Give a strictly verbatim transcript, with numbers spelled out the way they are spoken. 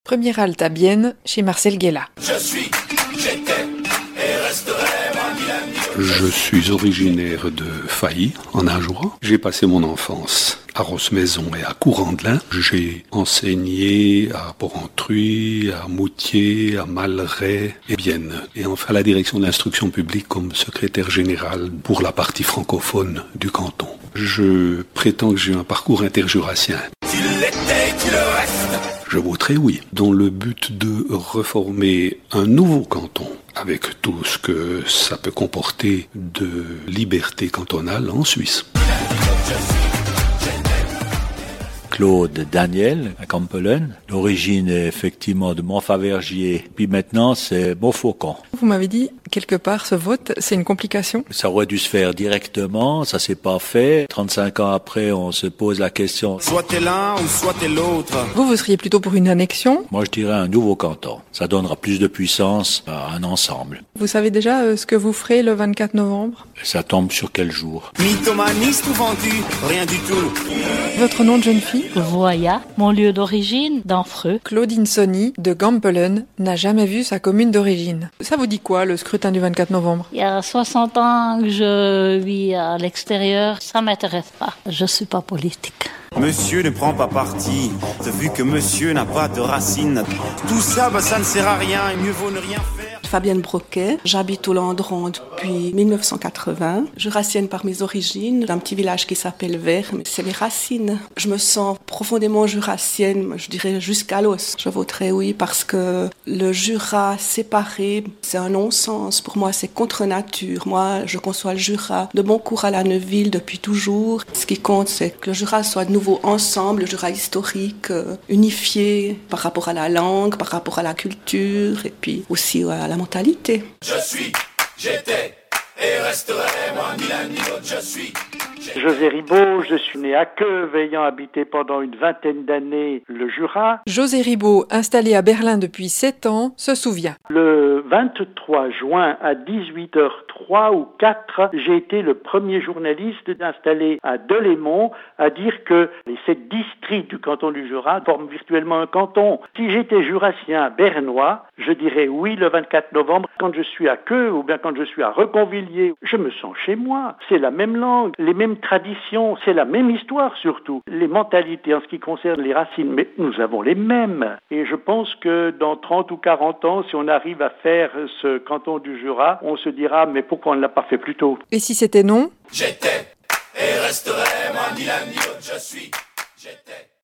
Première halte à Bienne, chez Marcel Guella. Je suis, j'étais et resterai moi Milan. Je suis originaire de Failly, en Ajoie. J'ai passé mon enfance à Rossemaison et à Courandlin. J'ai enseigné à Porrentruy, à Moutier, à Malray et Bienne. Et enfin à la direction de l'instruction publique comme secrétaire général pour la partie francophone du canton. Je prétends que j'ai un parcours interjurassien. Qu'il l'était, qu'il le reste. Je voterai oui, dans le but de reformer un nouveau canton, avec tout ce que ça peut comporter de liberté cantonale en Suisse. Claude Daniel, à Campelen. L'origine est effectivement de Montfavergier, puis maintenant c'est Montfaucon. Vous m'avez dit, quelque part, ce vote, c'est une complication. Ça aurait dû se faire directement, ça s'est pas fait. trente-cinq ans après, on se pose la question. Soit t'es l'un ou soit t'es l'autre. Vous, vous seriez plutôt pour une annexion. Moi, je dirais un nouveau canton. Ça donnera plus de puissance à un ensemble. Vous savez déjà euh, ce que vous ferez le vingt-quatre novembre? Ça tombe sur quel jour? Mythomaniste ou vendu? Rien du tout. Votre nom de jeune fille? Voya, mon lieu d'origine, d'Anfreux. Claudine Sony, de Gampelen, n'a jamais vu sa commune d'origine. Ça vous dit quoi, le scrutin du vingt-quatre novembre? Il y a soixante ans que je vis à l'extérieur, ça m'intéresse pas. Je suis pas politique. Monsieur ne prend pas parti, vu que monsieur n'a pas de racines. Tout ça, bah, ça ne sert à rien, et mieux vaut ne rien faire. Fabienne Broquet, j'habite au Landron depuis mille neuf cent quatre-vingts. Jurassienne par mes origines, d'un petit village qui s'appelle Vert, mais c'est mes racines. Je me sens profondément jurassienne, je dirais jusqu'à l'os. Je voterai oui parce que le Jura séparé, c'est un non-sens. Pour moi, c'est contre nature. Moi, je conçois le Jura de Boncourt à la Neuville depuis toujours. Ce qui compte, c'est que le Jura soit de nouveau ensemble, le Jura historique, euh, unifié par rapport à la langue, par rapport à la culture et puis aussi à la mentalité. Je suis, j'étais et resterai moi ni l'un ni l'autre. Je suis. José Ribaud, je suis né à Queuve, ayant habité pendant une vingtaine d'années le Jura. José Ribaud, installé à Berlin depuis sept ans, se souvient. Le vingt-trois juin à dix-huit heures trois ou quatre, j'ai été le premier journaliste installé à Delémont à dire que les sept districts du canton du Jura forment virtuellement un canton. Si j'étais jurassien bernois, je dirais oui le vingt-quatre novembre. Quand je suis à Queuve ou bien quand je suis à Reconvilliers, je me sens chez moi. C'est la même langue, les mêmes traditions, c'est la même histoire surtout. Les mentalités en ce qui concerne les racines, mais nous avons les mêmes. Et je pense que dans trente ou quarante ans, si on arrive à faire ce canton du Jura, on se dira mais pourquoi on ne l'a pas fait plus tôt? Et si c'était non? J'étais et resterai moi ni l'un ni l'autre. Je suis, j'étais.